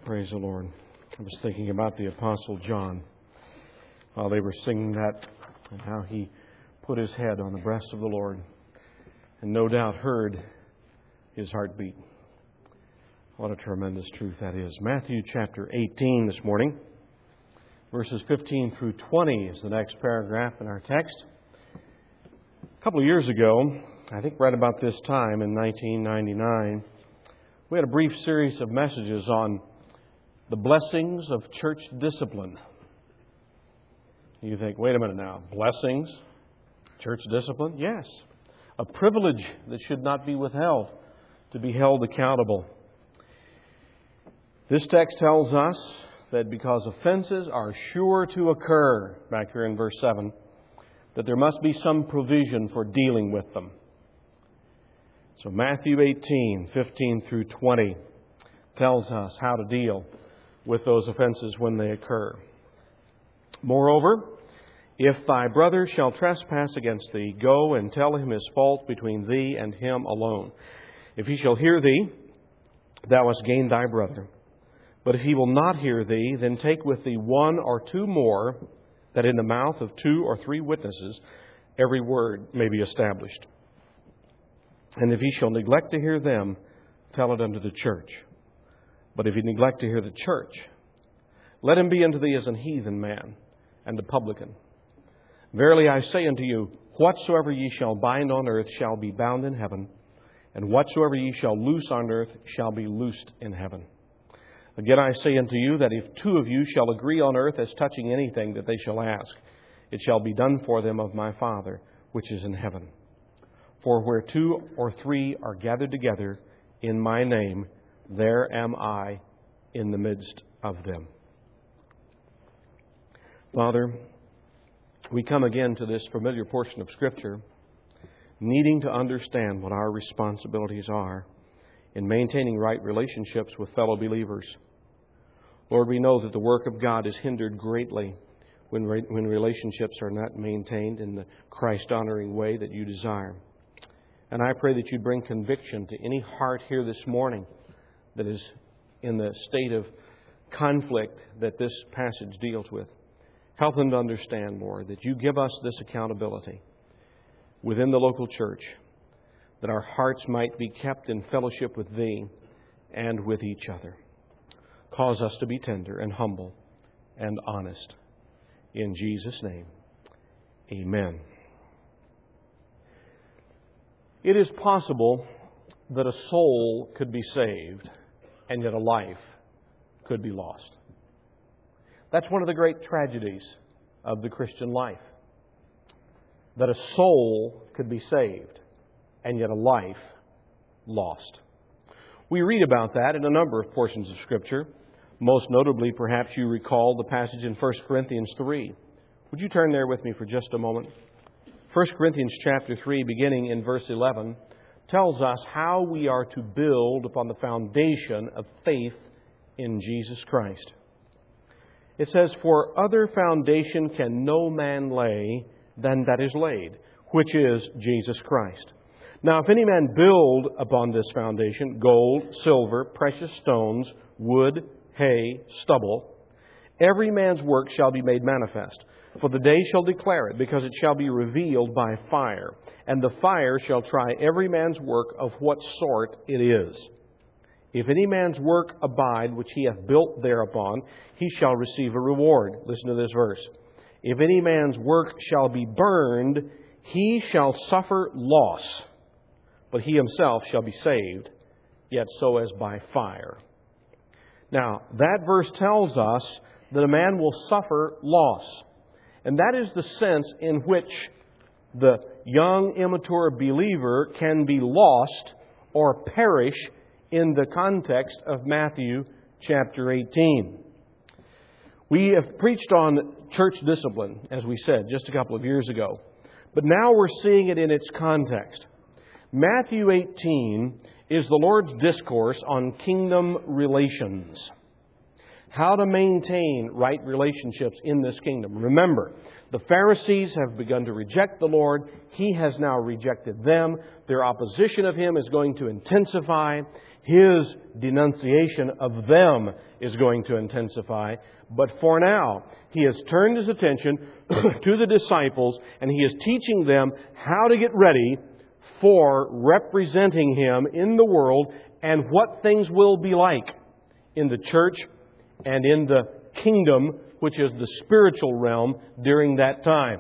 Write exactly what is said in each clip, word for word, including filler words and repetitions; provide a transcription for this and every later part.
Praise the Lord. I was thinking about the Apostle John while they were singing that and how he put his head on the breast of the Lord and no doubt heard his heartbeat. What a tremendous truth that is. Matthew chapter eighteen this morning, verses fifteen through twenty is the next paragraph in our text. A couple of years ago, I think right about this time in nineteen ninety-nine, we had a brief series of messages on the blessings of church discipline. You think, wait a minute now, blessings, church discipline? Yes. A privilege that should not be withheld, to be held accountable. This text tells us that because offenses are sure to occur, back here in verse seven, that there must be some provision for dealing with them. So Matthew eighteen, fifteen through twenty tells us how to deal with those offenses when they occur. Moreover, if thy brother shall trespass against thee, go and tell him his fault between thee and him alone. If he shall hear thee, thou hast gained thy brother. But if he will not hear thee, then take with thee one or two more, that in the mouth of two or three witnesses every word may be established. And if he shall neglect to hear them, tell it unto the church. But if he neglect to hear the church, let him be unto thee as an heathen man and a publican. Verily I say unto you, whatsoever ye shall bind on earth shall be bound in heaven, and whatsoever ye shall loose on earth shall be loosed in heaven. Again I say unto you, that if two of you shall agree on earth as touching anything that they shall ask, it shall be done for them of my Father which is in heaven. For where two or three are gathered together in my name, there am I in the midst of them. Father, we come again to this familiar portion of Scripture, needing to understand what our responsibilities are in maintaining right relationships with fellow believers. Lord, we know that the work of God is hindered greatly when, re- when relationships are not maintained in the Christ-honoring way that you desire. And I pray that you bring conviction to any heart here this morning that is in the state of conflict that this passage deals with. Help them to understand, Lord, that you give us this accountability within the local church, that our hearts might be kept in fellowship with Thee and with each other. Cause us to be tender and humble and honest. In Jesus' name, amen. It is possible that a soul could be saved and yet a life could be lost. That's one of the great tragedies of the Christian life. That a soul could be saved and yet a life lost. We read about that in a number of portions of Scripture. Most notably, perhaps you recall the passage in First Corinthians three. Would you turn there with me for just a moment? First Corinthians chapter three, beginning in verse eleven, tells us how we are to build upon the foundation of faith in Jesus Christ. It says, for other foundation can no man lay than that is laid, which is Jesus Christ. Now, if any man build upon this foundation gold, silver, precious stones, wood, hay, stubble, every man's work shall be made manifest. For the day shall declare it, because it shall be revealed by fire. And the fire shall try every man's work of what sort it is. If any man's work abide, which he hath built thereupon, he shall receive a reward. Listen to this verse. If any man's work shall be burned, he shall suffer loss, but he himself shall be saved, yet so as by fire. Now, that verse tells us that a man will suffer loss. And that is the sense in which the young, immature believer can be lost or perish in the context of Matthew chapter eighteen. We have preached on church discipline, as we said, just a couple of years ago. But now we're seeing it in its context. Matthew eighteen is the Lord's discourse on kingdom relations. How to maintain right relationships in this kingdom. Remember, the Pharisees have begun to reject the Lord. He has now rejected them. Their opposition of Him is going to intensify. His denunciation of them is going to intensify. But for now, He has turned His attention to the disciples, and He is teaching them how to get ready for representing Him in the world and what things will be like in the church and in the kingdom, which is the spiritual realm during that time.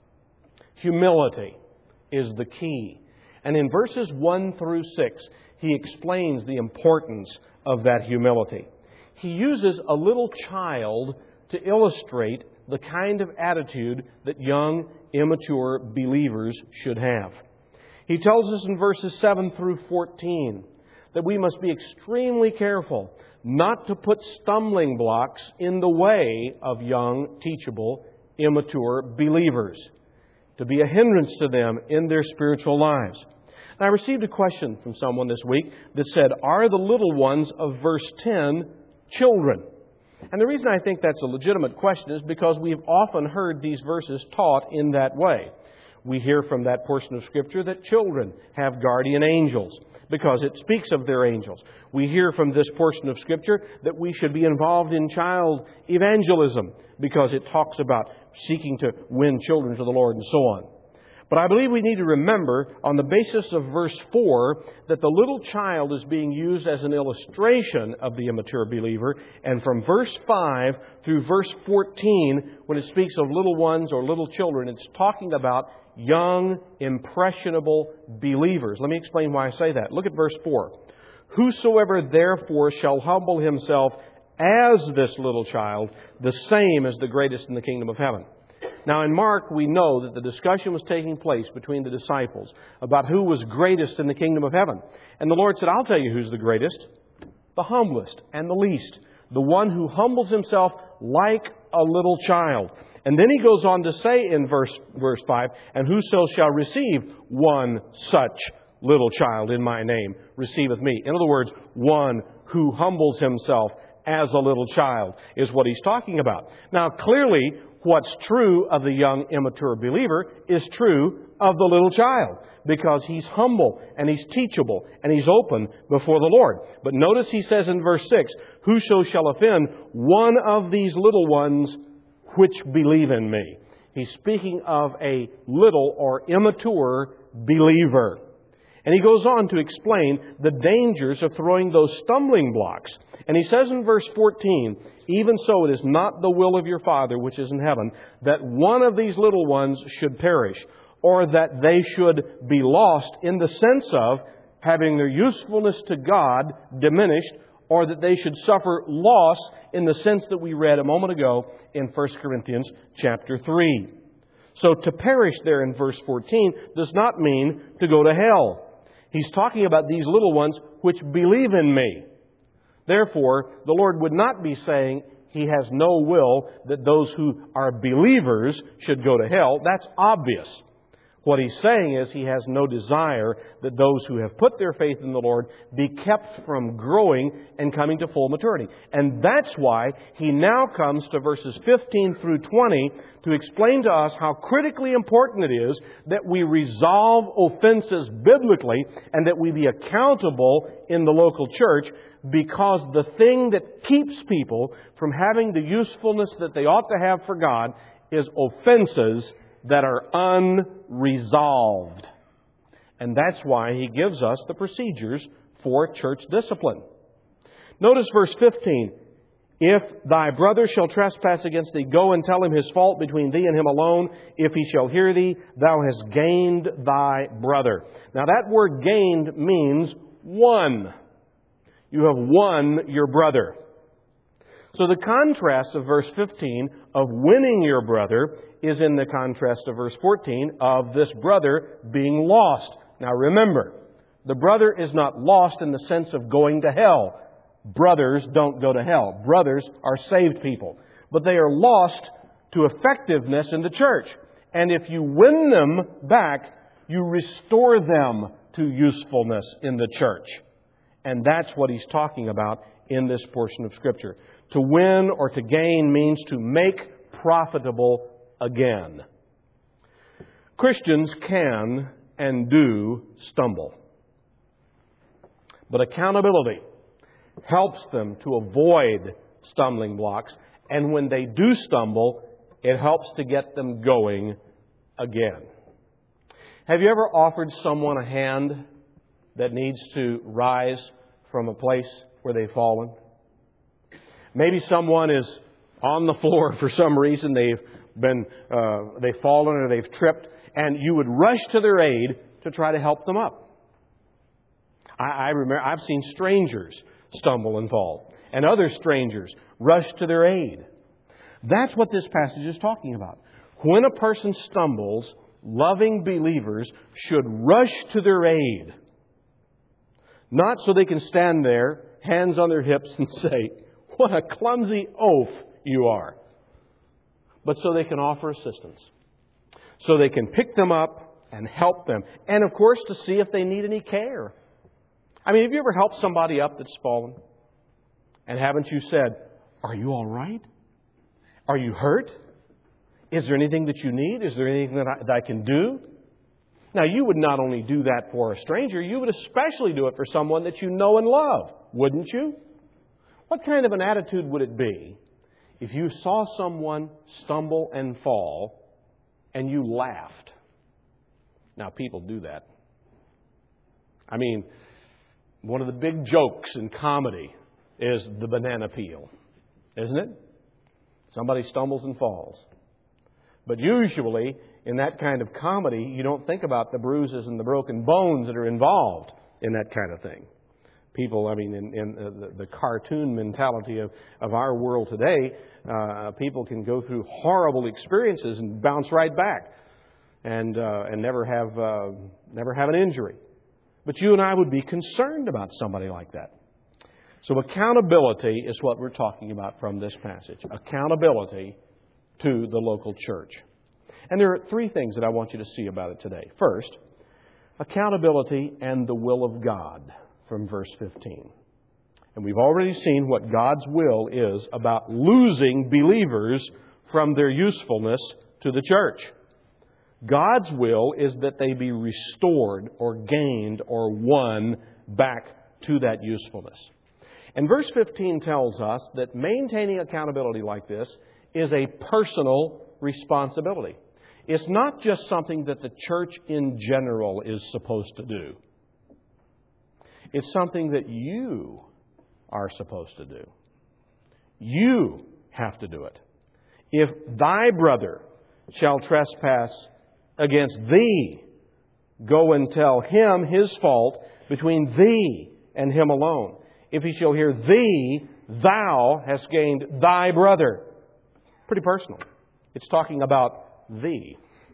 Humility is the key. And in verses one through six, He explains the importance of that humility. He uses a little child to illustrate the kind of attitude that young, immature believers should have. He tells us in verses seven through fourteen that we must be extremely careful not to put stumbling blocks in the way of young, teachable, immature believers, to be a hindrance to them in their spiritual lives. And I received a question from someone this week that said, are the little ones of verse ten children? And the reason I think that's a legitimate question is because we've often heard these verses taught in that way. We hear from that portion of Scripture that children have guardian angels because it speaks of their angels. We hear from this portion of Scripture that we should be involved in child evangelism because it talks about seeking to win children to the Lord and so on. But I believe we need to remember, on the basis of verse four, that the little child is being used as an illustration of the immature believer. And from verse five through verse fourteen, when it speaks of little ones or little children, it's talking about young, impressionable believers. Let me explain why I say that. Look at verse four. Whosoever therefore shall humble himself as this little child, the same is the greatest in the kingdom of heaven. Now, in Mark, we know that the discussion was taking place between the disciples about who was greatest in the kingdom of heaven. And the Lord said, I'll tell you who's the greatest. The humblest and the least. The one who humbles himself like a little child. And then He goes on to say in verse, verse five, and whoso shall receive one such little child in my name receiveth me. In other words, one who humbles himself as a little child is what He's talking about. Now, clearly, what's true of the young, immature believer is true of the little child, because he's humble and he's teachable and he's open before the Lord. But notice He says in verse six, whoso shall offend one of these little ones which believe in me. He's speaking of a little or immature believer. And he goes on to explain the dangers of throwing those stumbling blocks. And he says in verse fourteen, even so it is not the will of your Father which is in heaven that one of these little ones should perish, or that they should be lost in the sense of having their usefulness to God diminished, or that they should suffer loss in the sense that we read a moment ago in First Corinthians chapter three. So to perish there in verse fourteen does not mean to go to hell. He's talking about these little ones which believe in me. Therefore, the Lord would not be saying He has no will that those who are believers should go to hell. That's obvious. What He's saying is He has no desire that those who have put their faith in the Lord be kept from growing and coming to full maturity. And that's why He now comes to verses fifteen through twenty to explain to us how critically important it is that we resolve offenses biblically and that we be accountable in the local church, because the thing that keeps people from having the usefulness that they ought to have for God is offenses that are unresolved. And that's why He gives us the procedures for church discipline. Notice verse fifteen. If thy brother shall trespass against thee, go and tell him his fault between thee and him alone. If he shall hear thee, thou hast gained thy brother. Now that word gained means won. You have won your brother. So the contrast of verse fifteen of winning your brother is in the contrast of verse fourteen of this brother being lost. Now remember, the brother is not lost in the sense of going to hell. Brothers don't go to hell. Brothers are saved people. But they are lost to effectiveness in the church. And if you win them back, you restore them to usefulness in the church. And that's what He's talking about in this portion of Scripture. To win or to gain means to make profitable again. Christians can and do stumble. But accountability helps them to avoid stumbling blocks. And when they do stumble, it helps to get them going again. Have you ever offered someone a hand that needs to rise from a place where they've fallen? Maybe someone is on the floor for some reason. They've been, uh, they've fallen or they've tripped, and you would rush to their aid to try to help them up. I, I remember I've seen strangers stumble and fall, and other strangers rush to their aid. That's what this passage is talking about. When a person stumbles, loving believers should rush to their aid. Not so they can stand there, hands on their hips, and say, "What a clumsy oaf you are." But so they can offer assistance. So they can pick them up and help them. And of course, to see if they need any care. I mean, have you ever helped somebody up that's fallen? And haven't you said, "Are you all right? Are you hurt? Is there anything that you need? Is there anything that I, that I can do?" Now, you would not only do that for a stranger, you would especially do it for someone that you know and love, wouldn't you? What kind of an attitude would it be if you saw someone stumble and fall and you laughed? Now, people do that. I mean, one of the big jokes in comedy is the banana peel, isn't it? Somebody stumbles and falls. But usually, in that kind of comedy, you don't think about the bruises and the broken bones that are involved in that kind of thing. People, I mean, in, in the, the cartoon mentality of, of our world today, uh, people can go through horrible experiences and bounce right back and uh, and never have uh, never have an injury. But you and I would be concerned about somebody like that. So accountability is what we're talking about from this passage. Accountability to the local church. And there are three things that I want you to see about it today. First, accountability and the will of God from verse fifteen. And we've already seen what God's will is about losing believers from their usefulness to the church. God's will is that they be restored or gained or won back to that usefulness. And verse fifteen tells us that maintaining accountability like this is a personal responsibility. It's not just something that the church in general is supposed to do. It's something that you are supposed to do. You have to do it. If thy brother shall trespass against thee, go and tell him his fault between thee and him alone. If he shall hear thee, thou hast gained thy brother. Pretty personal. It's talking about thee.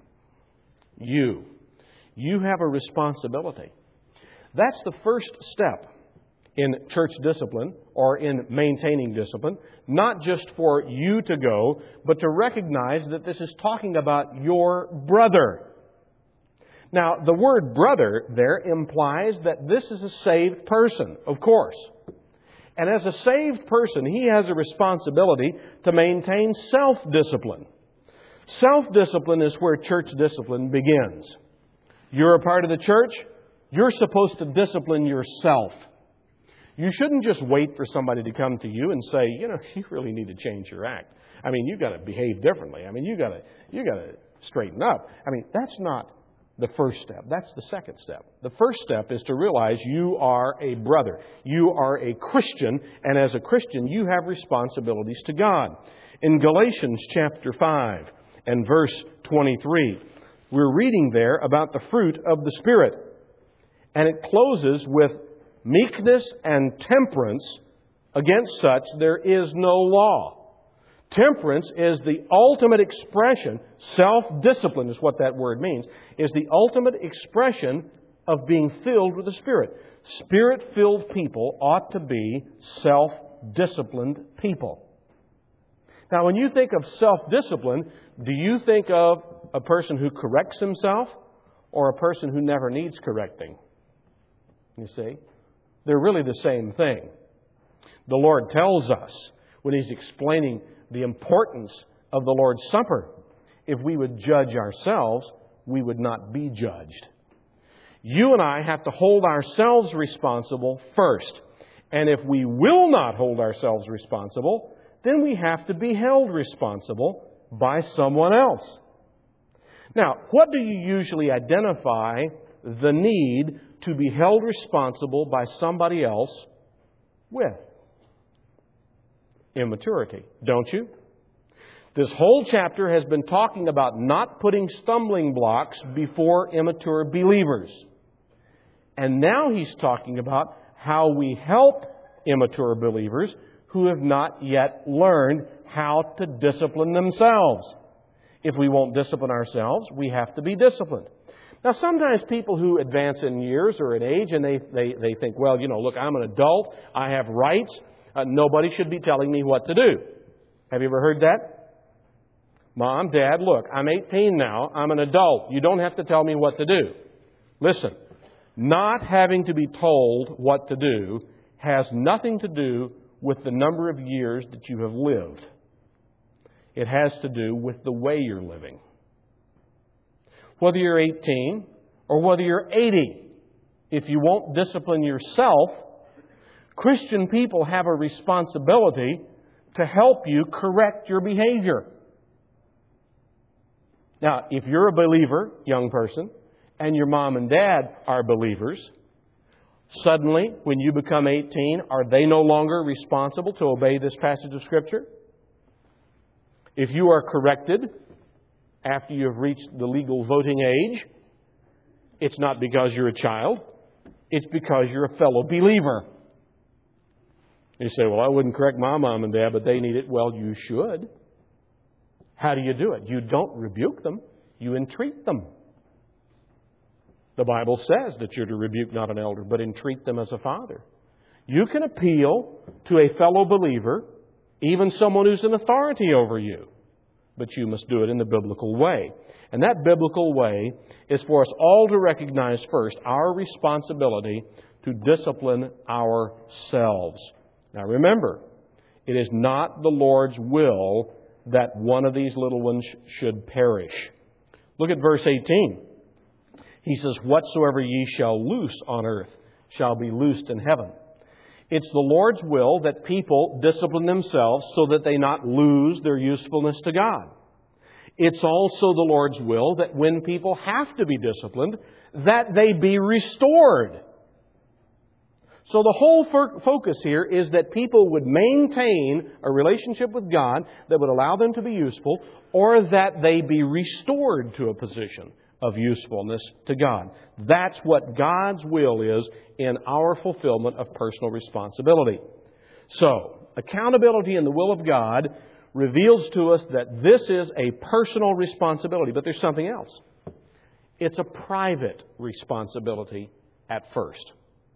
You. You have a responsibility. That's the first step in church discipline or in maintaining discipline. Not just for you to go, but to recognize that this is talking about your brother. Now, the word brother there implies that this is a saved person, of course. And as a saved person, he has a responsibility to maintain self-discipline. Self-discipline is where church discipline begins. You're a part of the church. You're supposed to discipline yourself. You shouldn't just wait for somebody to come to you and say, you know, you really need to change your act. I mean, you've got to behave differently. I mean, you've got to, you've got to straighten up. I mean, that's not the first step. That's the second step. The first step is to realize you are a brother. You are a Christian, and as a Christian, you have responsibilities to God. In Galatians chapter five and verse twenty-three, we're reading there about the fruit of the Spirit. And it closes with meekness and temperance. Against such there is no law. Temperance is the ultimate expression, self-discipline is what that word means, is the ultimate expression of being filled with the Spirit. Spirit-filled people ought to be self-disciplined people. Now, when you think of self-discipline, do you think of a person who corrects himself or a person who never needs correcting? You see? They're really the same thing. The Lord tells us when He's explaining the importance of the Lord's Supper, if we would judge ourselves, we would not be judged. You and I have to hold ourselves responsible first. And if we will not hold ourselves responsible, then we have to be held responsible by someone else. Now, what do you usually identify the need to be held responsible by somebody else with? Immaturity, don't you? This whole chapter has been talking about not putting stumbling blocks before immature believers. And now he's talking about how we help immature believers who have not yet learned how to discipline themselves. If we won't discipline ourselves, we have to be disciplined. Now, sometimes people who advance in years or in age, and they, they, they think, well, you know, look, I'm an adult. I have rights. Uh, nobody should be telling me what to do. Have you ever heard that? Mom, Dad, look, I'm eighteen now. I'm an adult. You don't have to tell me what to do. Listen, not having to be told what to do has nothing to do with the number of years that you have lived. It has to do with the way you're living. Whether you're eighteen or whether you're eighty, if you won't discipline yourself, Christian people have a responsibility to help you correct your behavior. Now, if you're a believer, young person, and your mom and dad are believers, suddenly, when you become eighteen, are they no longer responsible to obey this passage of Scripture? If you are corrected after you have reached the legal voting age, it's not because you're a child. It's because you're a fellow believer. You say, well, I wouldn't correct my mom and dad, but they need it. Well, you should. How do you do it? You don't rebuke them. You entreat them. The Bible says that you're to rebuke not an elder, but entreat them as a father. You can appeal to a fellow believer, even someone who's in authority over you. But you must do it in the biblical way. And that biblical way is for us all to recognize first our responsibility to discipline ourselves. Now remember, it is not the Lord's will that one of these little ones should perish. Look at verse eighteen. He says, whatsoever ye shall loose on earth shall be loosed in heaven. It's the Lord's will that people discipline themselves so that they not lose their usefulness to God. It's also the Lord's will that when people have to be disciplined, that they be restored. So the whole fo- focus here is that people would maintain a relationship with God that would allow them to be useful, or that they be restored to a position of usefulness to God. That's what God's will is in our fulfillment of personal responsibility. So, accountability in the will of God reveals to us that this is a personal responsibility. But there's something else. It's a private responsibility at first.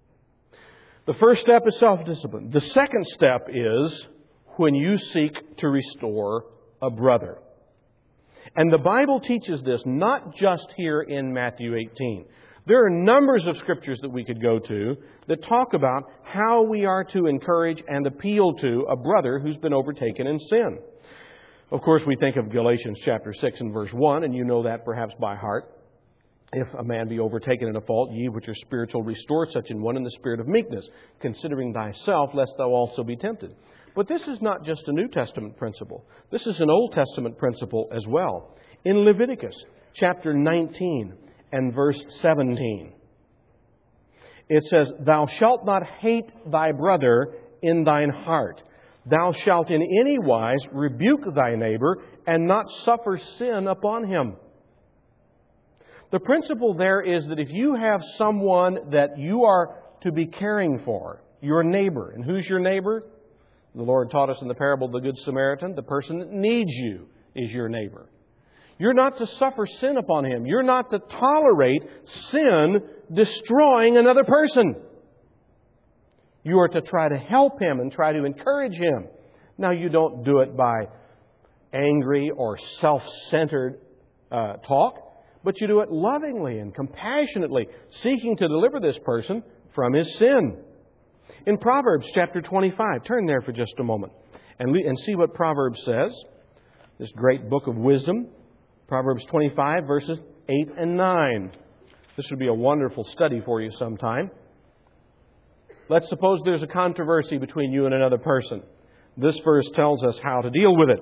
The first step is self-discipline. The second step is when you seek to restore a brother. And the Bible teaches this not just here in Matthew eighteen. There are numbers of scriptures that we could go to that talk about how we are to encourage and appeal to a brother who's been overtaken in sin. Of course, we think of Galatians chapter six and verse one, and you know that perhaps by heart. If a man be overtaken in a fault, ye which are spiritual, restore such an one in the spirit of meekness, considering thyself, lest thou also be tempted. But this is not just a New Testament principle. This is an Old Testament principle as well. In Leviticus chapter nineteen and verse seventeen, it says, thou shalt not hate thy brother in thine heart. Thou shalt in any wise rebuke thy neighbor and not suffer sin upon him. The principle there is that if you have someone that you are to be caring for, your neighbor, and who's your neighbor? The Lord taught us in the parable of the Good Samaritan, the person that needs you is your neighbor. You're not to suffer sin upon him. You're not to tolerate sin destroying another person. You are to try to help him and try to encourage him. Now, you don't do it by angry or self-centered uh, talk, but you do it lovingly and compassionately, seeking to deliver this person from his sin. In Proverbs chapter twenty-five, turn there for just a moment and, le- and see what Proverbs says. This great book of wisdom, Proverbs twenty-five, verses eight and nine. This would be a wonderful study for you sometime. Let's suppose there's a controversy between you and another person. This verse tells us how to deal with it.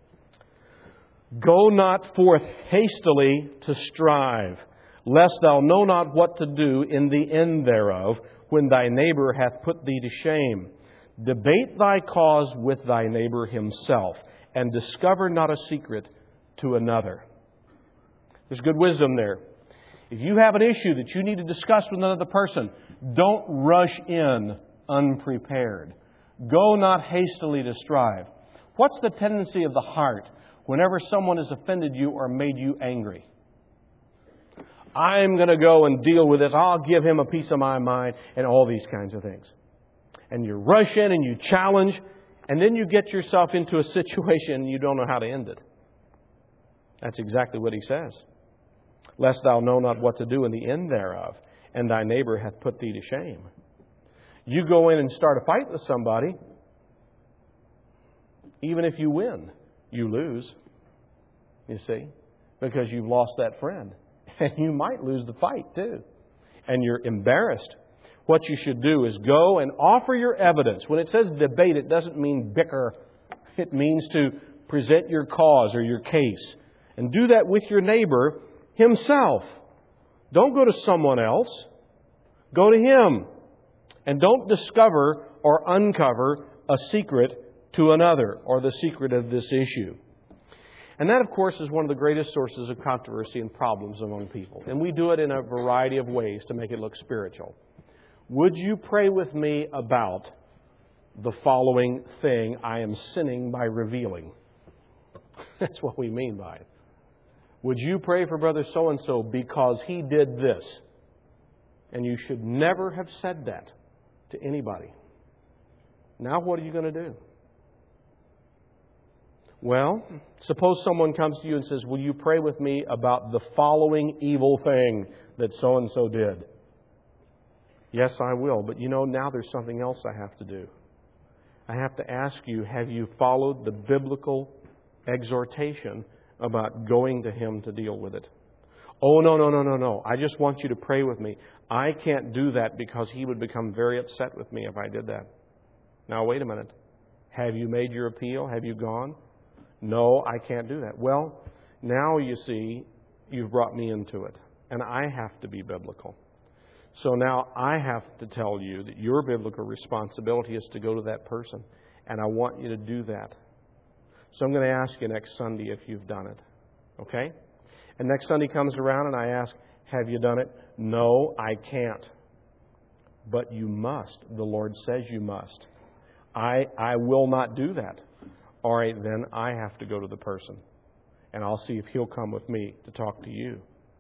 Go not forth hastily to strive, lest thou know not what to do in the end thereof, when thy neighbor hath put thee to shame. Debate thy cause with thy neighbor himself, and discover not a secret to another. There's good wisdom there. If you have an issue that you need to discuss with another person, don't rush in unprepared. Go not hastily to strive. What's the tendency of the heart whenever someone has offended you or made you angry? I'm going to go and deal with this. I'll give him a piece of my mind, and all these kinds of things. And you rush in and you challenge, and then you get yourself into a situation and you don't know how to end it. That's exactly what he says. Lest thou know not what to do in the end thereof, and thy neighbor hath put thee to shame. You go in and start a fight with somebody, even if you win, you lose. You see? Because you've lost that friend. And you might lose the fight too. And you're embarrassed. What you should do is go and offer your evidence. When it says debate, it doesn't mean bicker. It means to present your cause or your case. And do that with your neighbor himself. Don't go to someone else. Go to him. And don't discover or uncover a secret to another, or the secret of this issue. And that, of course, is one of the greatest sources of controversy and problems among people. And we do it in a variety of ways to make it look spiritual. Would you pray with me about the following thing I am sinning by revealing? That's what we mean by it. Would you pray for brother so-and-so because he did this? And you should never have said that to anybody. Now what are you going to do? Well, suppose someone comes to you and says, will you pray with me about the following evil thing that so-and-so did? Yes, I will. But you know, now there's something else I have to do. I have to ask you, have you followed the biblical exhortation about going to him to deal with it? Oh, no, no, no, no, no. I just want you to pray with me. I can't do that because he would become very upset with me if I did that. Now, wait a minute. Have you made your appeal? Have you gone? No, I can't do that. Well, now you see, you've brought me into it. And I have to be biblical. So now I have to tell you that your biblical responsibility is to go to that person. And I want you to do that. So I'm going to ask you next Sunday if you've done it. Okay? And next Sunday comes around and I ask, have you done it? No, I can't. But you must. The Lord says you must. I I will not do that. All right, then I have to go to the person. And I'll see if he'll come with me to talk to you.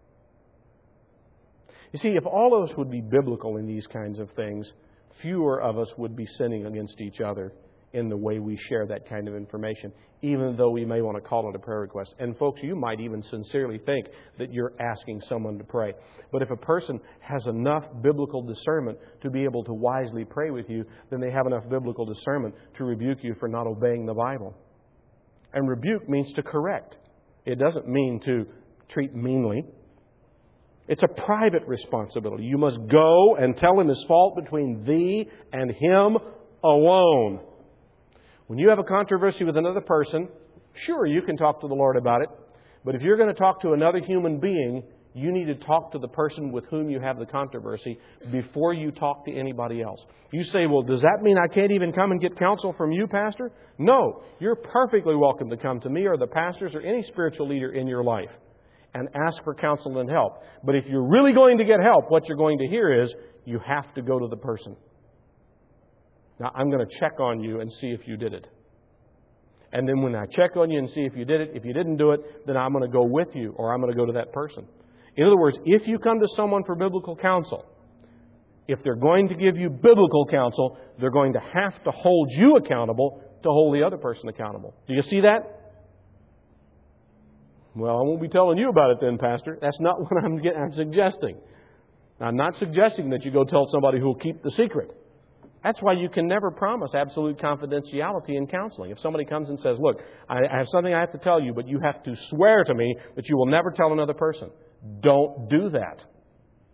You see, if all of us would be biblical in these kinds of things, fewer of us would be sinning against each other in the way we share that kind of information, even though we may want to call it a prayer request. And folks, you might even sincerely think that you're asking someone to pray. But if a person has enough biblical discernment to be able to wisely pray with you, then they have enough biblical discernment to rebuke you for not obeying the Bible. And rebuke means to correct. It doesn't mean to treat meanly. It's a private responsibility. You must go and tell him his fault between thee and him alone. When you have a controversy with another person, sure, you can talk to the Lord about it. But if you're going to talk to another human being, you need to talk to the person with whom you have the controversy before you talk to anybody else. You say, well, does that mean I can't even come and get counsel from you, Pastor? No, you're perfectly welcome to come to me or the pastors or any spiritual leader in your life and ask for counsel and help. But if you're really going to get help, what you're going to hear is you have to go to the person. Now, I'm going to check on you and see if you did it. And then when I check on you and see if you did it, if you didn't do it, then I'm going to go with you or I'm going to go to that person. In other words, if you come to someone for biblical counsel, if they're going to give you biblical counsel, they're going to have to hold you accountable to hold the other person accountable. Do you see that? Well, I won't be telling you about it then, Pastor. That's not what I'm, I'm suggesting. I'm not suggesting that you go tell somebody who will keep the secret. That's why you can never promise absolute confidentiality in counseling. If somebody comes and says, look, I have something I have to tell you, but you have to swear to me that you will never tell another person. Don't do that.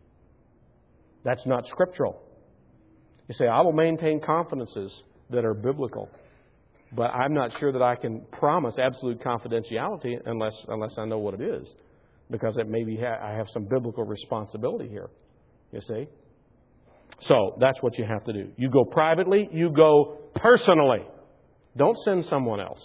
That's not scriptural. You say, I will maintain confidences that are biblical, but I'm not sure that I can promise absolute confidentiality unless unless I know what it is, because it maybe ha- I have some biblical responsibility here. You see? So that's what you have to do. You go privately, you go personally. Don't send someone else.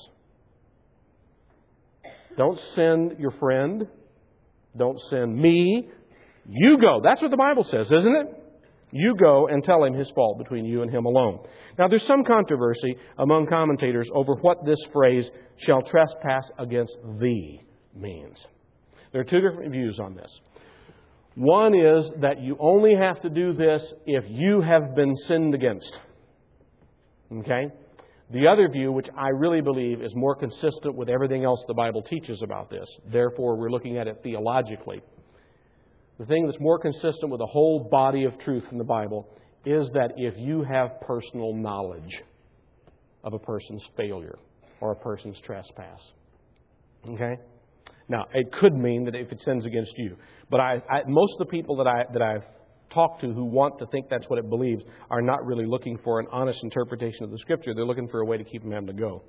Don't send your friend. Don't send me. You go. That's what the Bible says, isn't it? You go and tell him his fault between you and him alone. Now, there's some controversy among commentators over what this phrase, shall trespass against thee, means. There are two different views on this. One is that you only have to do this if you have been sinned against. Okay? The other view, which I really believe is more consistent with everything else the Bible teaches about this, therefore we're looking at it theologically. The thing that's more consistent with the whole body of truth in the Bible is that if you have personal knowledge of a person's failure or a person's trespass. Okay? Now, it could mean that if it sins against you. But I, I, most of the people that, I, that I've talked to who want to think that's what it believes are not really looking for an honest interpretation of the Scripture. They're looking for a way to keep them having to go.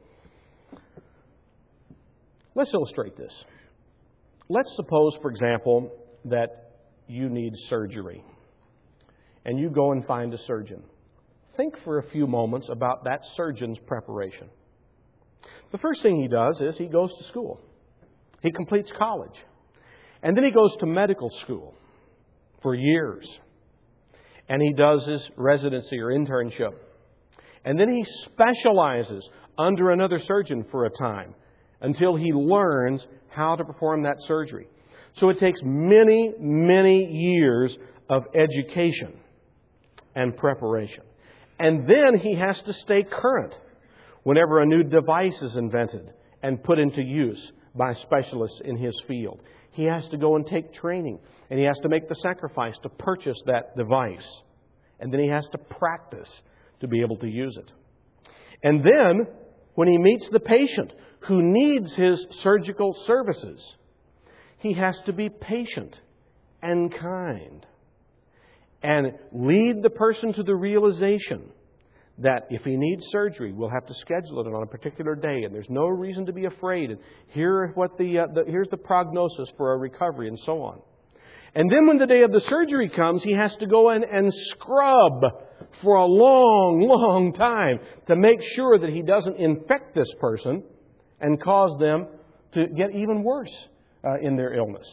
Let's illustrate this. Let's suppose, for example, that you need surgery, and you go and find a surgeon. Think for a few moments about that surgeon's preparation. The first thing he does is he goes to school. He completes college. And then he goes to medical school for years. And he does his residency or internship. And then he specializes under another surgeon for a time until he learns how to perform that surgery. So it takes many, many years of education and preparation. And then he has to stay current whenever a new device is invented and put into use by specialists in his field. He has to go and take training, and he has to make the sacrifice to purchase that device. And then he has to practice to be able to use it. And then, when he meets the patient who needs his surgical services, he has to be patient and kind and lead the person to the realization that if he needs surgery, we'll have to schedule it on a particular day, and there's no reason to be afraid. And here what the, uh, the here's the prognosis for a recovery, and so on. And then when the day of the surgery comes, he has to go in and scrub for a long, long time to make sure that he doesn't infect this person and cause them to get even worse Uh, in their illness.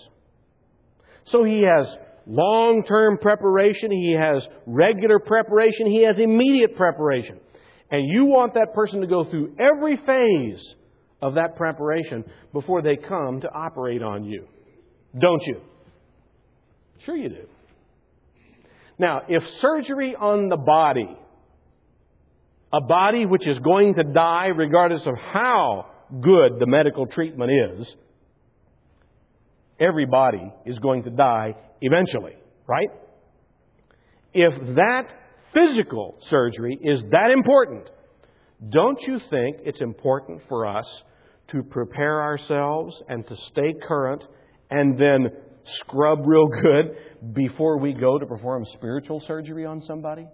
So he has long-term preparation, he has regular preparation, he has immediate preparation. And you want that person to go through every phase of that preparation before they come to operate on you. Don't you? Sure you do. Now, if surgery on the body, a body which is going to die regardless of how good the medical treatment is, every body is going to die eventually, right? If that physical surgery is that important, don't you think it's important for us to prepare ourselves and to stay current and then scrub real good before we go to perform spiritual surgery on somebody?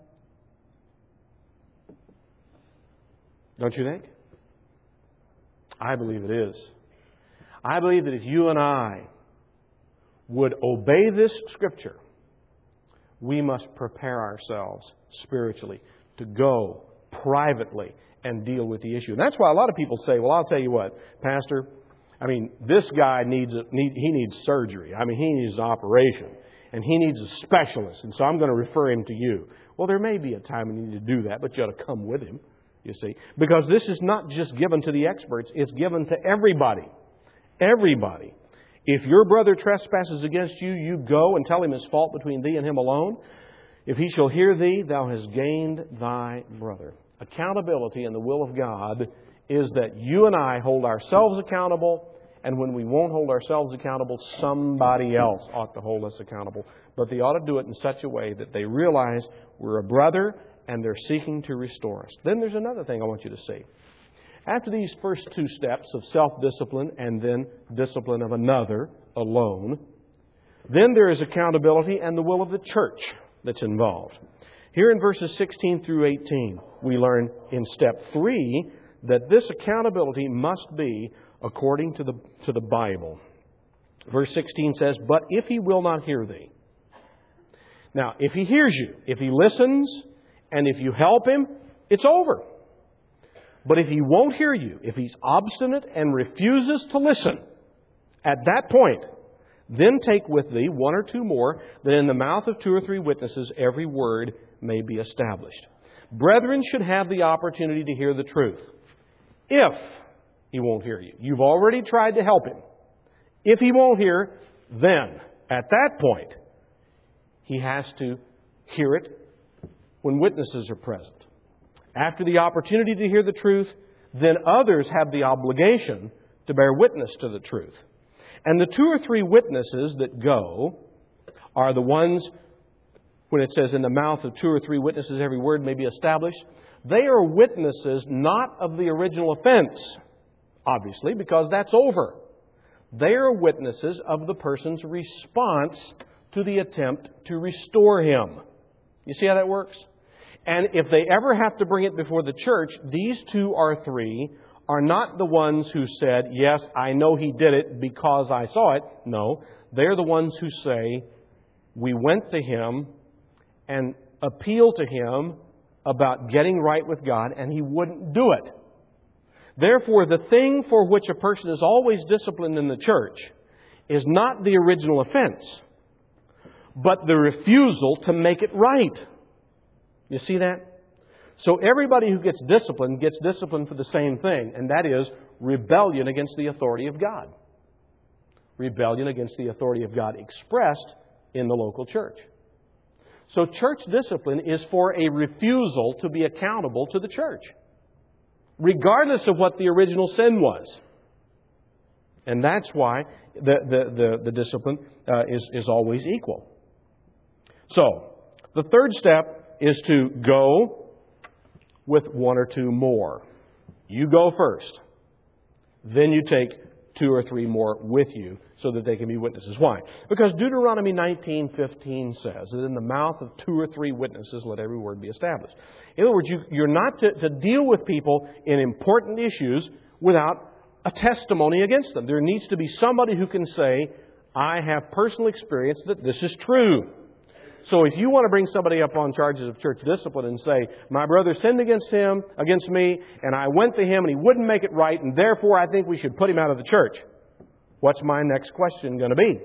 Don't you think? I believe it is. I believe that if you and I would obey this Scripture, we must prepare ourselves spiritually to go privately and deal with the issue. And that's why a lot of people say, well, I'll tell you what, Pastor, I mean, this guy needs, a, need he needs surgery. I mean, he needs an operation. And he needs a specialist. And so I'm going to refer him to you. Well, there may be a time when you need to do that, but you ought to come with him, you see. Because this is not just given to the experts. It's given to everybody. Everybody. If your brother trespasses against you, you go and tell him his fault between thee and him alone. If he shall hear thee, thou hast gained thy brother. Accountability in the will of God is that you and I hold ourselves accountable, and when we won't hold ourselves accountable, somebody else ought to hold us accountable. But they ought to do it in such a way that they realize we're a brother and they're seeking to restore us. Then there's another thing I want you to see. After these first two steps of self-discipline and then discipline of another alone, then there is accountability and the will of the church. that's involved. Here in verses sixteen through eighteen, we learn in step three that this accountability must be according to the, to the Bible. Verse sixteen says, "But if he will not hear thee." Now, if he hears you, if he listens, and if you help him, it's over. But if he won't hear you, if he's obstinate and refuses to listen, at that point, then take with thee one or two more, that in the mouth of two or three witnesses every word may be established. Brethren should have the opportunity to hear the truth. If he won't hear you, you've already tried to help him. If he won't hear, then, at that point, he has to hear it when witnesses are present. After the opportunity to hear the truth, then others have the obligation to bear witness to the truth. And the two or three witnesses that go are the ones, when it says in the mouth of two or three witnesses every word may be established, they are witnesses not of the original offense, obviously, because that's over. They are witnesses of the person's response to the attempt to restore him. You see how that works? And if they ever have to bring it before the church, these two or three are not the ones who said, yes, I know he did it because I saw it. No, they're the ones who say, we went to him and appealed to him about getting right with God, and he wouldn't do it. Therefore, the thing for which a person is always disciplined in the church is not the original offense, but the refusal to make it right. You see that? So everybody who gets disciplined gets disciplined for the same thing, and that is rebellion against the authority of God. Rebellion against the authority of God expressed in the local church. So church discipline is for a refusal to be accountable to the church, regardless of what the original sin was. And that's why the, the, the, the discipline uh, is, is always equal. So, the third step is to go with one or two more. You go first. Then you take two or three more with you so that they can be witnesses. Why? Because Deuteronomy nineteen fifteen says that in the mouth of two or three witnesses let every word be established. In other words, you, you're not to, to deal with people in important issues without a testimony against them. There needs to be somebody who can say, I have personal experience that this is true. So if you want to bring somebody up on charges of church discipline and say, my brother sinned against him, against me, and I went to him and he wouldn't make it right, and therefore I think we should put him out of the church. What's my next question going to be?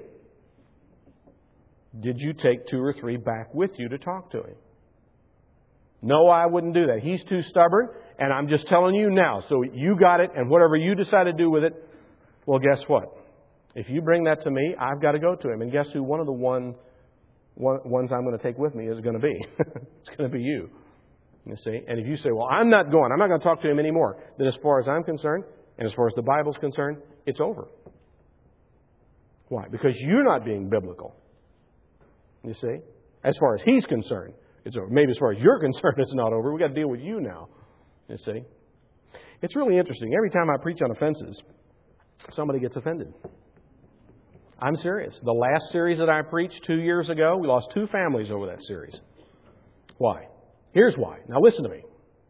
Did you take two or three back with you to talk to him? No, I wouldn't do that. He's too stubborn, and I'm just telling you now. So you got it, and whatever you decide to do with it, well, guess what? If you bring that to me, I've got to go to him. And guess who one of the one, one, ones I'm going to take with me is going to be? It's going to be you. You see? And if you say, well, I'm not going, I'm not going to talk to him anymore, then as far as I'm concerned, and as far as the Bible's concerned, it's over. Why? Because you're not being biblical. You see? As far as he's concerned, it's over. Maybe as far as you're concerned, it's not over. We've got to deal with you now. You see? It's really interesting. Every time I preach on offenses, somebody gets offended. I'm serious. The last series that I preached two years ago, we lost two families over that series. Why? Here's why. Now listen to me.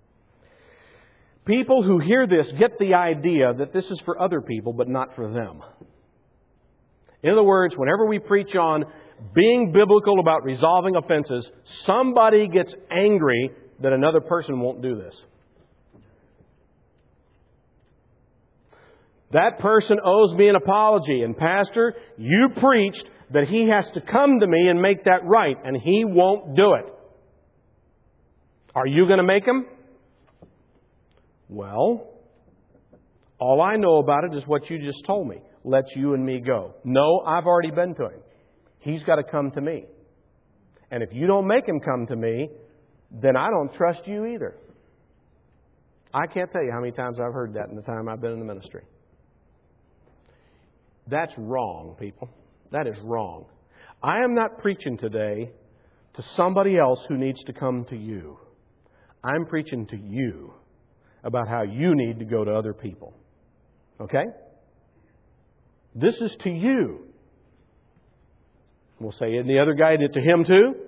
People who hear this get the idea that this is for other people, but not for them. In other words, whenever we preach on being biblical about resolving offenses, somebody gets angry that another person won't do this. That person owes me an apology. And Pastor, you preached that he has to come to me and make that right, and he won't do it. Are you going to make him? Well, all I know about it is what you just told me. Let you and me go. No, I've already been to him. He's got to come to me. And if you don't make him come to me, then I don't trust you either. I can't tell you how many times I've heard that in the time I've been in the ministry. That's wrong, people. That is wrong. I am not preaching today to somebody else who needs to come to you. I'm preaching to you about how you need to go to other people. Okay? This is to you. We'll say, and the other guy did to him too?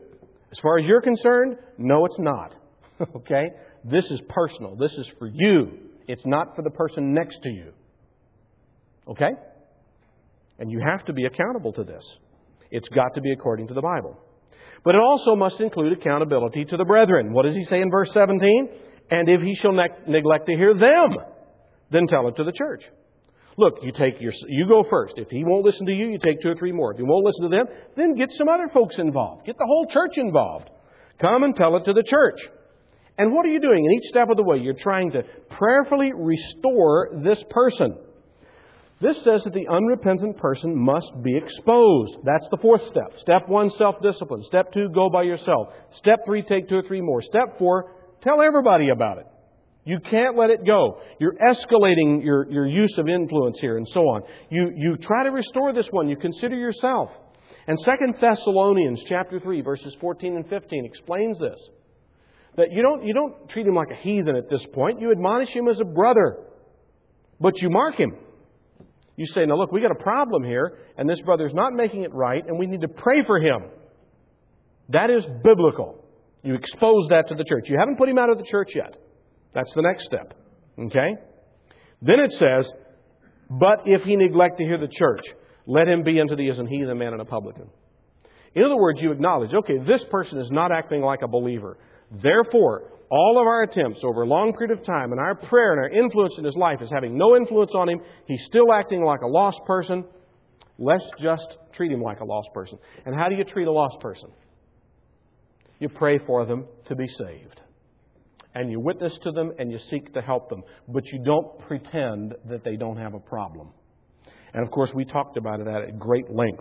As far as you're concerned, no, it's not. Okay? This is personal. This is for you. It's not for the person next to you. Okay? And you have to be accountable to this. It's got to be according to the Bible. But it also must include accountability to the brethren. What does he say in verse seventeen? And if he shall ne- neglect to hear them, then tell it to the church. Look, you take your, you go first. If he won't listen to you, you take two or three more. If he won't listen to them, then get some other folks involved. Get the whole church involved. Come and tell it to the church. And what are you doing? In each step of the way, you're trying to prayerfully restore this person. This says that the unrepentant person must be exposed. That's the fourth step. Step one, self-discipline. Step two, go by yourself. Step three, take two or three more. Step four, tell everybody about it. You can't let it go. You're escalating your, your use of influence here and so on. You, you try to restore this one. You consider yourself. And Second Thessalonians chapter three, verses fourteen and fifteen explains this. That you don't, you don't treat him like a heathen at this point. You admonish him as a brother. But you mark him. You say, now look, we got a problem here, and this brother's not making it right, and we need to pray for him. That is biblical. You expose that to the church. You haven't put him out of the church yet. That's the next step. Okay? Then it says, but if he neglect to hear the church, let him be unto thee as an heathen man and a publican. In other words, you acknowledge, okay, this person is not acting like a believer. Therefore, all of our attempts over a long period of time and our prayer and our influence in his life is having no influence on him. He's still acting like a lost person. Let's just treat him like a lost person. And how do you treat a lost person? You pray for them to be saved. And you witness to them and you seek to help them. But you don't pretend that they don't have a problem. And of course, we talked about it at great length.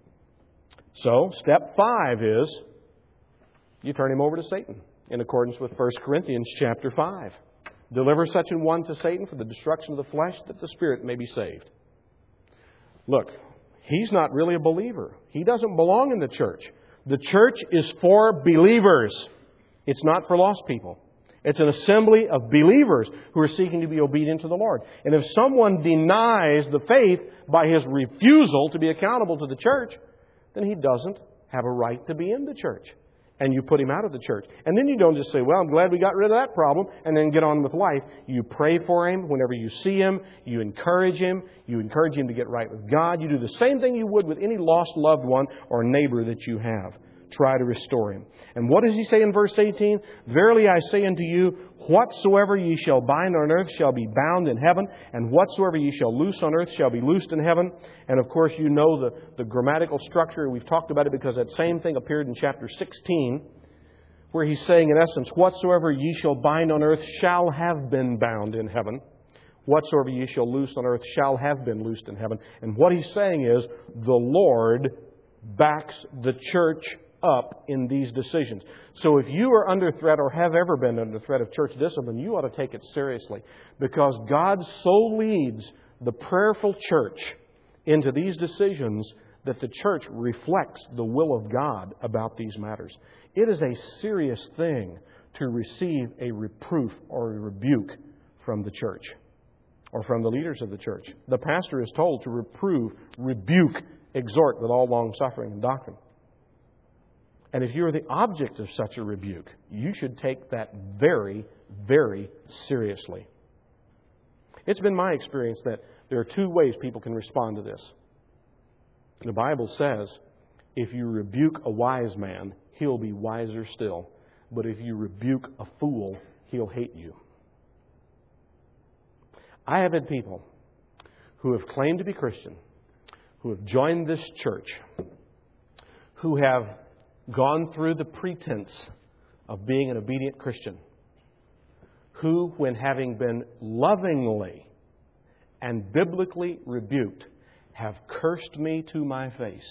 So, step five is you turn him over to Satan in accordance with First Corinthians chapter five. Deliver such an one to Satan for the destruction of the flesh, that the spirit may be saved. Look, he's not really a believer. He doesn't belong in the church. The church is for believers. It's not for lost people. It's an assembly of believers who are seeking to be obedient to the Lord. And if someone denies the faith by his refusal to be accountable to the church, then he doesn't have a right to be in the church. And you put him out of the church. And then you don't just say, well, I'm glad we got rid of that problem, and then get on with life. You pray for him whenever you see him. You encourage him. You encourage him to get right with God. You do the same thing you would with any lost loved one or neighbor that you have. Try to restore him. And what does he say in verse eighteen? Verily I say unto you, whatsoever ye shall bind on earth shall be bound in heaven, and whatsoever ye shall loose on earth shall be loosed in heaven. And of course you know the, the grammatical structure. We've talked about it because that same thing appeared in chapter sixteen, where he's saying in essence, whatsoever ye shall bind on earth shall have been bound in heaven. Whatsoever ye shall loose on earth shall have been loosed in heaven. And what he's saying is, the Lord backs the church up in these decisions. So if you are under threat or have ever been under threat of church discipline, you ought to take it seriously, because God so leads the prayerful church into these decisions that the church reflects the will of God about these matters. It is a serious thing to receive a reproof or a rebuke from the church or from the leaders of the church. The pastor is told to reprove, rebuke, exhort with all long suffering and doctrine. And if you are the object of such a rebuke, you should take that very, very seriously. It's been my experience that there are two ways people can respond to this. The Bible says, if you rebuke a wise man, he'll be wiser still. But if you rebuke a fool, he'll hate you. I have had people who have claimed to be Christian, who have joined this church, who have gone through the pretense of being an obedient Christian, who, when having been lovingly and biblically rebuked, have cursed me to my face.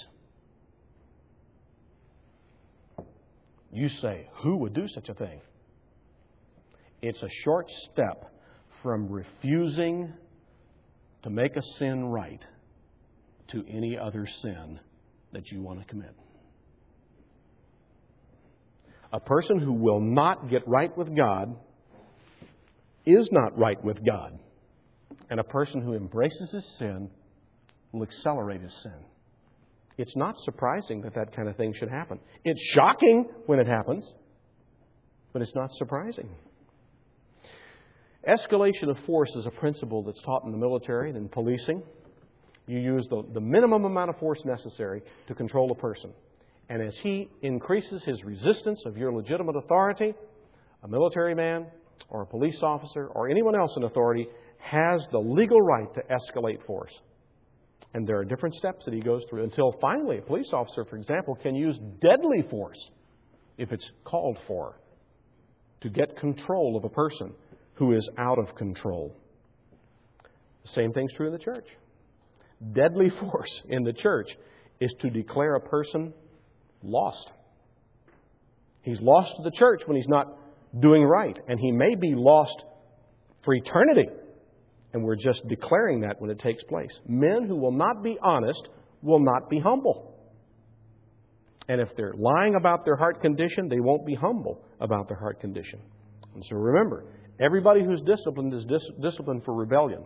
You say, who would do such a thing? It's a short step from refusing to make a sin right to any other sin that you want to commit. A person who will not get right with God is not right with God. And a person who embraces his sin will accelerate his sin. It's not surprising that that kind of thing should happen. It's shocking when it happens, but it's not surprising. Escalation of force is a principle that's taught in the military and in policing. You use the, the minimum amount of force necessary to control a person. And as he increases his resistance of your legitimate authority, a military man or a police officer or anyone else in authority has the legal right to escalate force. And there are different steps that he goes through until finally a police officer, for example, can use deadly force, if it's called for, to get control of a person who is out of control. The same thing's true in the church. Deadly force in the church is to declare a person lost. He's lost to the church when he's not doing right, and he may be lost for eternity. And we're just declaring that when it takes place. Men who will not be honest will not be humble. And if they're lying about their heart condition, they won't be humble about their heart condition. And so remember, everybody who's disciplined is dis- disciplined for rebellion.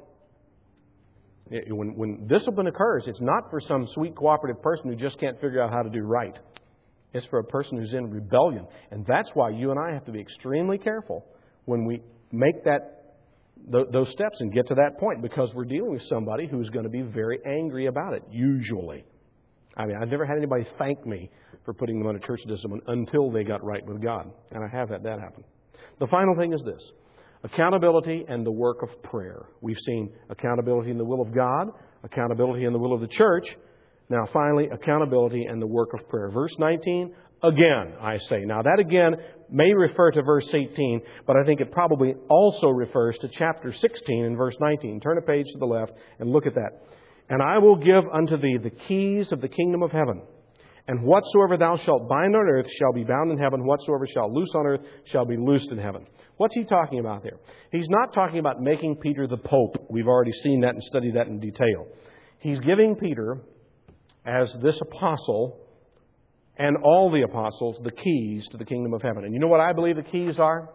When, when discipline occurs, it's not for some sweet cooperative person who just can't figure out how to do right. It's for a person who's in rebellion. And that's why you and I have to be extremely careful when we make that th- those steps and get to that point, because we're dealing with somebody who's going to be very angry about it, usually. I mean, I've never had anybody thank me for putting them under church discipline until they got right with God. And I have had that happen. The final thing is this. Accountability and the work of prayer. We've seen accountability in the will of God, accountability in the will of the church. Now, finally, accountability and the work of prayer. Verse nineteen, again, I say. Now, that again may refer to verse eighteen, but I think it probably also refers to chapter sixteen and verse nineteen. Turn a page to the left and look at that. And I will give unto thee the keys of the kingdom of heaven. And whatsoever thou shalt bind on earth shall be bound in heaven. Whatsoever shalt loose on earth shall be loosed in heaven. What's he talking about there? He's not talking about making Peter the Pope. We've already seen that and studied that in detail. He's giving Peter, as this apostle, and all the apostles, the keys to the kingdom of heaven. And you know what I believe the keys are?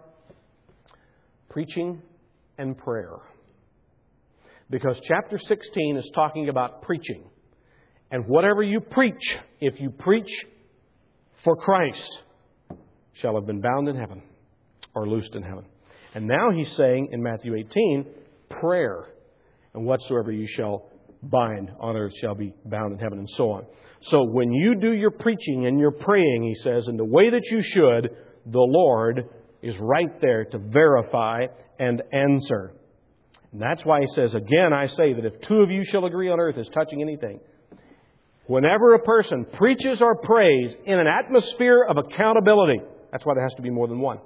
Preaching and prayer. Because chapter sixteen is talking about preaching. And whatever you preach, if you preach for Christ, shall have been bound in heaven or loosed in heaven. And now he's saying in Matthew eighteen, prayer. And whatsoever you shall bind on earth shall be bound in heaven, and so on. So when you do your preaching and your praying, he says, in the way that you should, the Lord is right there to verify and answer. And that's why he says, again, I say that if two of you shall agree on earth as touching anything, whenever a person preaches or prays in an atmosphere of accountability, that's why there has to be more than one.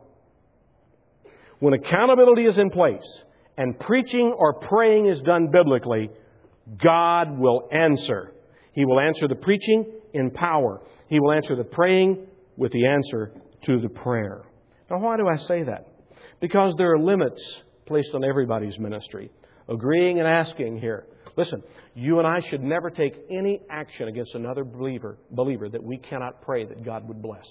When accountability is in place and preaching or praying is done biblically, God will answer. He will answer the preaching in power. He will answer the praying with the answer to the prayer. Now, why do I say that? Because there are limits placed on everybody's ministry. Agreeing and asking here. Listen, you and I should never take any action against another believer, believer that we cannot pray that God would bless.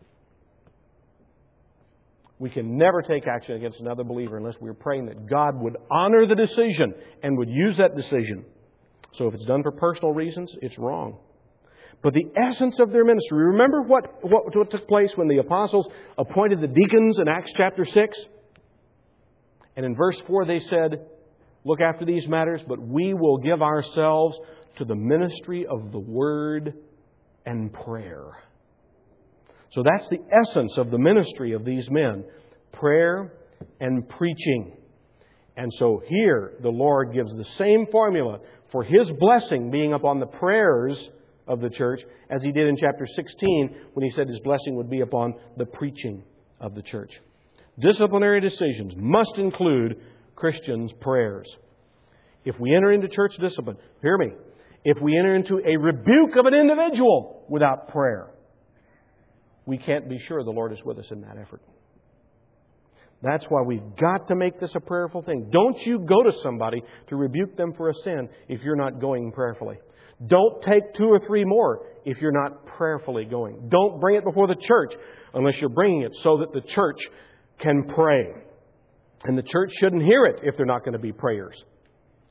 We can never take action against another believer unless we're praying that God would honor the decision and would use that decision. So if it's done for personal reasons, it's wrong. But the essence of their ministry, remember what, what, what took place when the apostles appointed the deacons in Acts chapter six? And in verse four they said, look after these matters, but we will give ourselves to the ministry of the word and prayer. So that's the essence of the ministry of these men. Prayer and preaching. And so here the Lord gives the same formula for His blessing being upon the prayers of the church as He did in chapter sixteen when He said His blessing would be upon the preaching of the church. Disciplinary decisions must include Christians' prayers. If we enter into church discipline, hear me, if we enter into a rebuke of an individual without prayer, we can't be sure the Lord is with us in that effort. That's why we've got to make this a prayerful thing. Don't you go to somebody to rebuke them for a sin if you're not going prayerfully. Don't take two or three more if you're not prayerfully going. Don't bring it before the church unless you're bringing it so that the church can pray. And the church shouldn't hear it if they're not going to be prayers.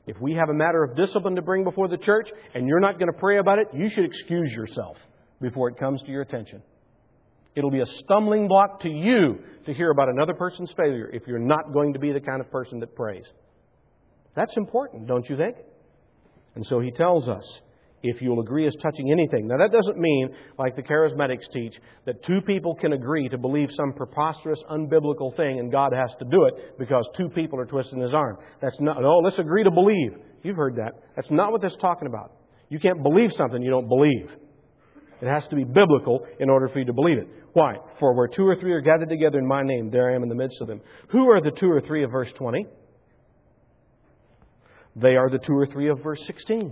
If we have a matter of discipline to bring before the church and you're not going to pray about it, you should excuse yourself before it comes to your attention. It'll be a stumbling block to you to hear about another person's failure if you're not going to be the kind of person that prays. That's important, don't you think? And so he tells us, if you'll agree as touching anything. Now that doesn't mean, like the charismatics teach, that two people can agree to believe some preposterous, unbiblical thing and God has to do it because two people are twisting His arm. That's not, no, let's agree to believe. You've heard that. That's not what this is talking about. You can't believe something you don't believe. It has to be biblical in order for you to believe it. Why? For where two or three are gathered together in my name, there I am in the midst of them. Who are the two or three of verse twenty? They are the two or three of verse sixteen.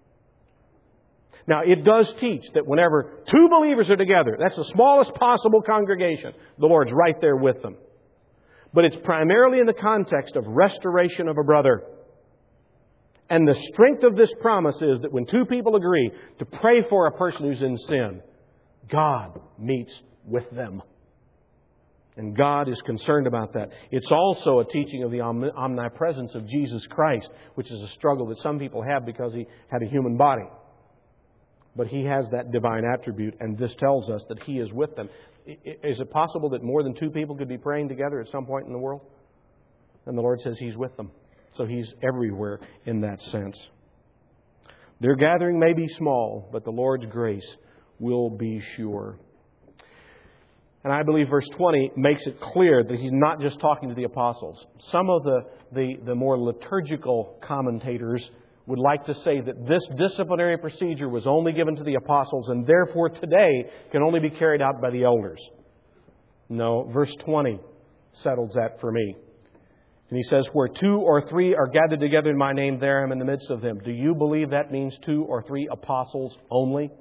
Now, it does teach that whenever two believers are together, that's the smallest possible congregation, the Lord's right there with them. But it's primarily in the context of restoration of a brother. And the strength of this promise is that when two people agree to pray for a person who's in sin, God meets with them. And God is concerned about that. It's also a teaching of the omnipresence of Jesus Christ, which is a struggle that some people have because He had a human body. But He has that divine attribute, and this tells us that He is with them. Is it possible that more than two people could be praying together at some point in the world? And the Lord says He's with them. So He's everywhere in that sense. Their gathering may be small, but the Lord's grace will be sure. And I believe verse twenty makes it clear that He's not just talking to the apostles. Some of the, the, the more liturgical commentators would like to say that this disciplinary procedure was only given to the apostles and therefore today can only be carried out by the elders. No, verse twenty settles that for me. And he says, where two or three are gathered together in my name, there I am in the midst of them. Do you believe that means two or three apostles only?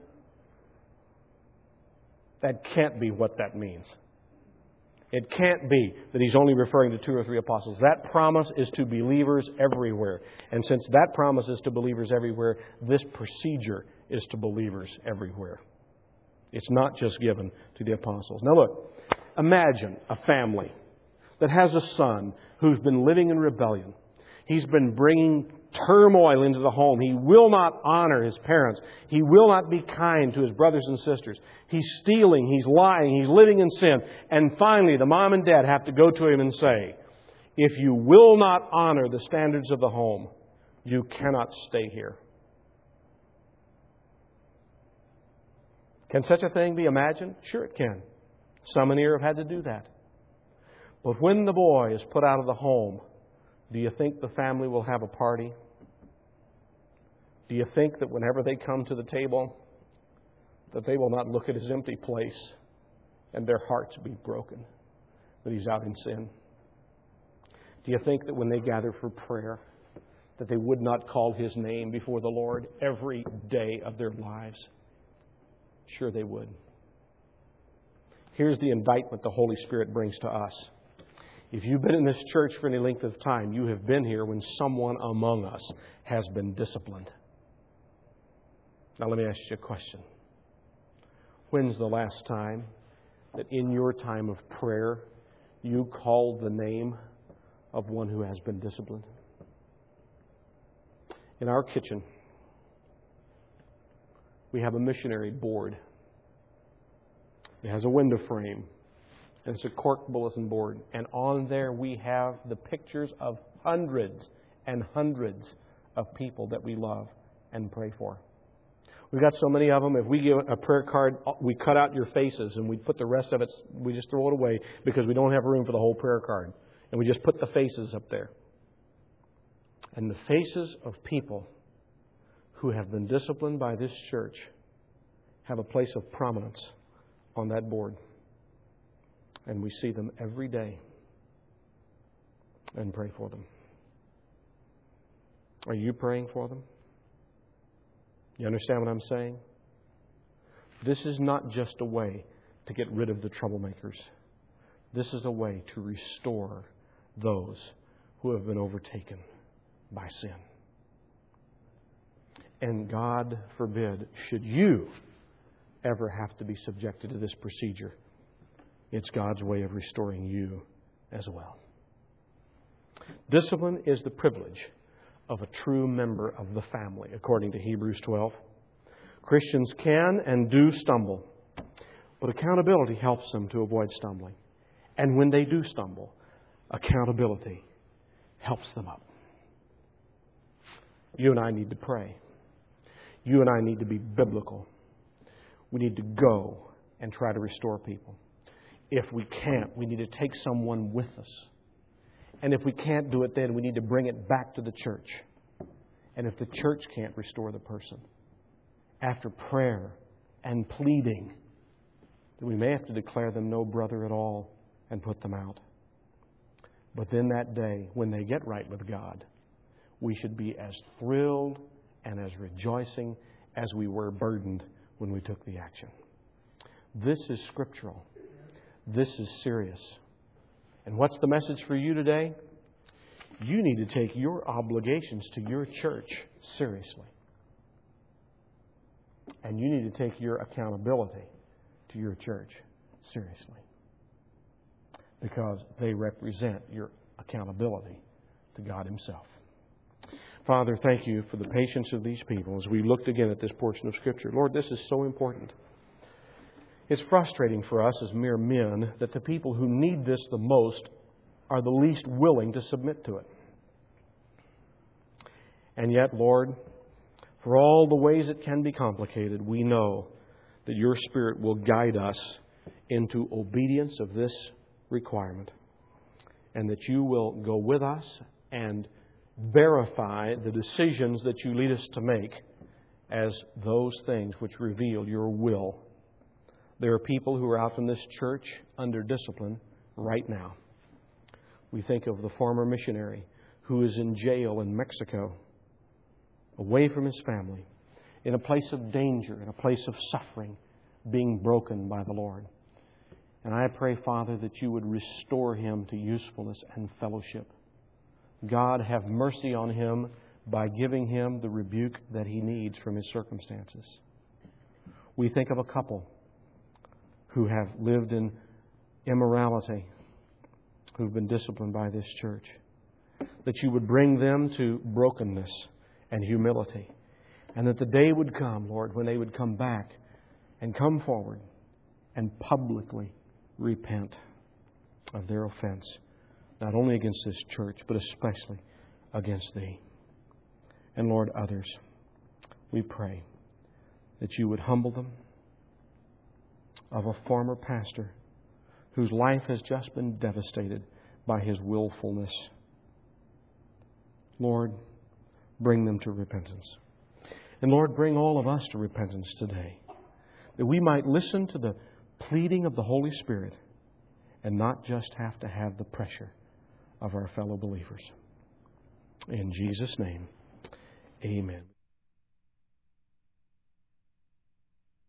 That can't be what that means. It can't be that he's only referring to two or three apostles. That promise is to believers everywhere. And since that promise is to believers everywhere, this procedure is to believers everywhere. It's not just given to the apostles. Now look, imagine a family that has a son who's been living in rebellion. He's been bringing turmoil into the home. He will not honor his parents. He will not be kind to his brothers and sisters. He's stealing. He's lying. He's living in sin. And finally, the mom and dad have to go to him and say, if you will not honor the standards of the home, you cannot stay here. Can such a thing be imagined? Sure it can. Some in here have had to do that. But when the boy is put out of the home, do you think the family will have a party? Do you think that whenever they come to the table, that they will not look at his empty place and their hearts be broken that he's out in sin? Do you think that when they gather for prayer, that they would not call his name before the Lord every day of their lives? Sure they would. Here's the indictment the Holy Spirit brings to us. If you've been in this church for any length of time, you have been here when someone among us has been disciplined. Now let me ask you a question. When's the last time that in your time of prayer you called the name of one who has been disciplined? In our kitchen, we have a missionary board. It has a window frame. And it's a cork bulletin board. And on there we have the pictures of hundreds and hundreds of people that we love and pray for. We've got so many of them. If we give a prayer card, we cut out your faces and we put the rest of it, we just throw it away because we don't have room for the whole prayer card. And we just put the faces up there. And the faces of people who have been disciplined by this church have a place of prominence on that board. And we see them every day and pray for them. Are you praying for them? You understand what I'm saying? This is not just a way to get rid of the troublemakers. This is a way to restore those who have been overtaken by sin. And God forbid, should you ever have to be subjected to this procedure, it's God's way of restoring you as well. Discipline is the privilege of a true member of the family, according to Hebrews twelve. Christians can and do stumble, but accountability helps them to avoid stumbling. And when they do stumble, accountability helps them up. You and I need to pray. You and I need to be biblical. We need to go and try to restore people. If we can't, we need to take someone with us. And if we can't do it then, we need to bring it back to the church. And if the church can't restore the person, after prayer and pleading, then we may have to declare them no brother at all and put them out. But then that day, when they get right with God, we should be as thrilled and as rejoicing as we were burdened when we took the action. This is scriptural. This is serious. And what's the message for you today? You need to take your obligations to your church seriously. And you need to take your accountability to your church seriously. Because they represent your accountability to God Himself. Father, thank You for the patience of these people as we looked again at this portion of Scripture. Lord, this is so important. It's frustrating for us as mere men that the people who need this the most are the least willing to submit to it. And yet, Lord, for all the ways it can be complicated, we know that Your Spirit will guide us into obedience of this requirement, and that You will go with us and verify the decisions that You lead us to make as those things which reveal Your will. There are people who are out in this church under discipline right now. We think of the former missionary who is in jail in Mexico, away from his family, in a place of danger, in a place of suffering, being broken by the Lord. And I pray, Father, that You would restore him to usefulness and fellowship. God, have mercy on him by giving him the rebuke that he needs from his circumstances. We think of a couple who have lived in immorality, who've been disciplined by this church, that You would bring them to brokenness and humility, and that the day would come, Lord, when they would come back and come forward and publicly repent of their offense, not only against this church, but especially against Thee. And Lord, others, we pray that You would humble them, of a former pastor whose life has just been devastated by his willfulness. Lord, bring them to repentance. And Lord, bring all of us to repentance today, that we might listen to the pleading of the Holy Spirit and not just have to have the pressure of our fellow believers. In Jesus' name, amen.